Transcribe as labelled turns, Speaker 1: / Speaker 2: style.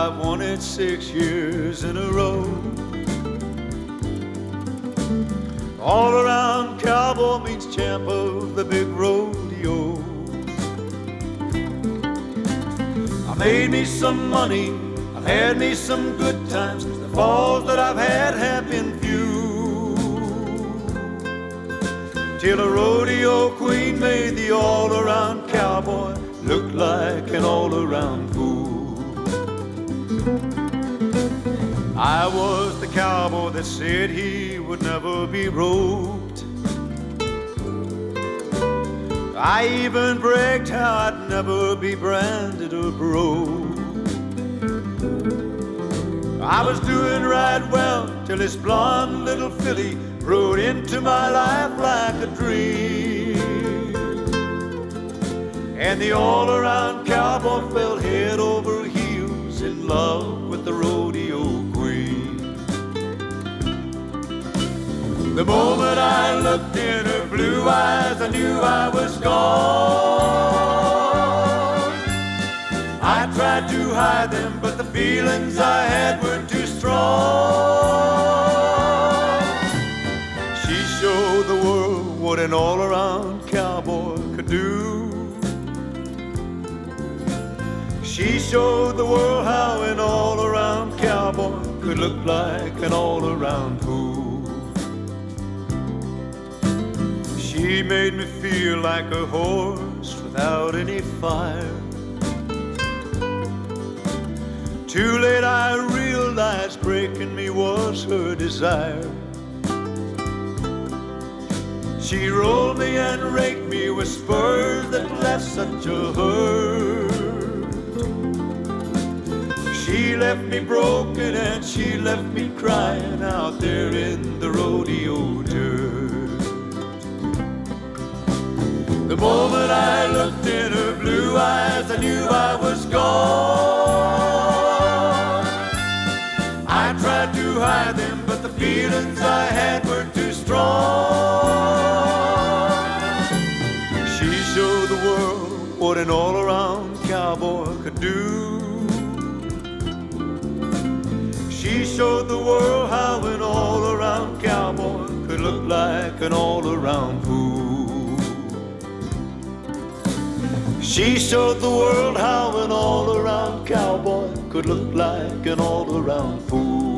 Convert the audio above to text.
Speaker 1: I've won it 6 years in a row. All around cowboy means champ of the big rodeo. I made me some money, I've had me some good times. The falls that I've had have been few, till a rodeo queen made the all-around cowboy look like an all-around fool. I was the cowboy that said he would never be roped. I even bragged how I'd never be branded or broke. I was doing right well till this blonde little filly rode into my life like a dream, and the all-around cowboy fell head over heels in love with the rodeo queen. The moment I looked in her blue eyes, I knew I was gone. I tried to hide them, but the feelings I had were too strong. She showed the world what an all-around cowboy could do. She showed the world how an all-around cowboy could look like an all-around fool. She made me feel like a horse without any fire. Too late I realized breaking me was her desire. She rolled me and raked me with spurs that left such a hurt. She left me broken and she left me crying out there in the rodeo dirt. The moment I looked in her blue eyes, I knew I was gone. I tried to hide them, but the feelings I had were too strong. She showed the world what an all-around cowboy could do. She showed the world how an all-around cowboy could look like an all-around fool. She showed the world how an all-around cowboy could look like an all-around fool.